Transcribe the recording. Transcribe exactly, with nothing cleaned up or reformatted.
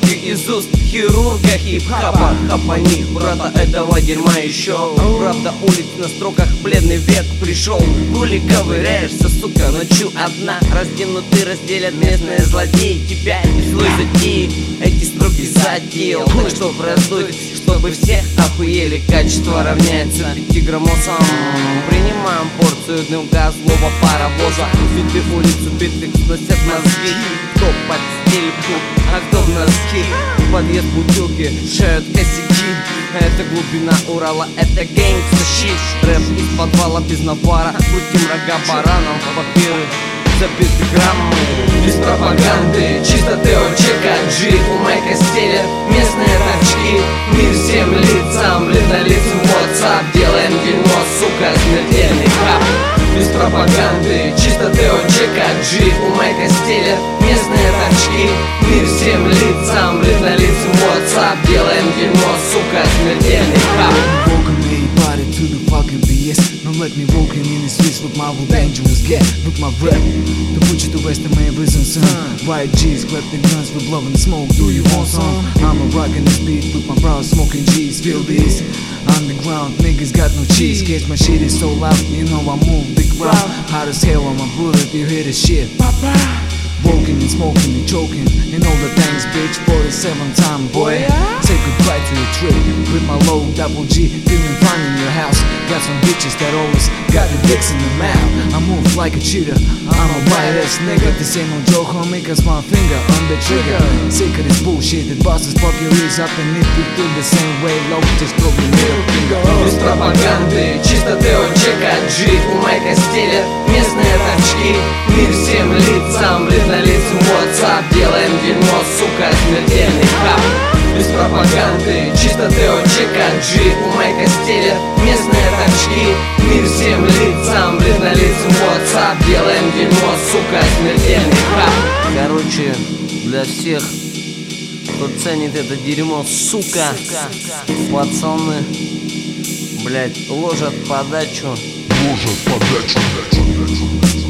Строки из уст хирурга хип-хапа. Хапани, брата, этого дерьма еще. Правда, улиц на строках бледный век пришел. Гули ковыряешься, сука, ночью одна. Разденутый разделят местные злодеи. Тебя и злой затеи эти строки затеял. Так что раздуть, чтобы все охуели. Качество равняется пятиграммосам. Принимаем порцию дымка злого паровоза. Битый улицу битых сносят мозги. Кто под стельку, а кто в носки. Подъезд бутылки, шеют косяки. Это глубина Урала, это гэнгста щит. Рэп из подвала без навара. Крутим рога баранам, папиры забиты граммы. Без пропаганды, чисто ТОЧК G. У майка стелят местные торчки. Мир всем лицам, бледнолицым WhatsApp. Делаем дерьмо, сука, смертельный хап. Без пропаганды, чисто ТОЧК G. У майка стелят местные торчки. Мир всем лицам, бледнолицым WhatsApp. Делаем дерьмо, сука, смертельный хап. To the fucking B S. Don't let me walking in the streets with my real dangerous get. Look my rap, to put you to rest in my prison son. White G's, clap the guns, we're blowing the smoke. Do you want some? I'm a rockin' this beat with my bro smoking G's. Feel these underground niggas got no cheese. Catch my shit is so loud, you know I move the crowd. Hot as hell on my bullet, you hear the shit. Walking and smoking and choking and all the things, bitch. forty-seven time, boy. Say goodbye to your trip with my low double G. Feeling fine in your house. Got some bitches that always got the dicks in the mouth. I move like a cheater. I'm a white ass nigga. This ain't no joke, homie, cause my finger on the trigger. Sick of this bullshit that bosses fuck your ears up. And if we do the same way, low, just throw your middle finger up. Без пропаганды, чисто ТОЧК G. У майка стелят местные торчки. Мир всем лицам, бледнолицым WhatsApp. Делаем дерьмо, сука, смертельный хап. Без пропаганды, чисто ТОЧК G. У майка стелят местные торчки. Мир всем лицам, бледнолицым WhatsApp. Делаем дерьмо, сука, смертельный хап. Короче, для всех, кто ценит это дерьмо, сука, пацаны, блять, ложат подачу. Ложат подачу.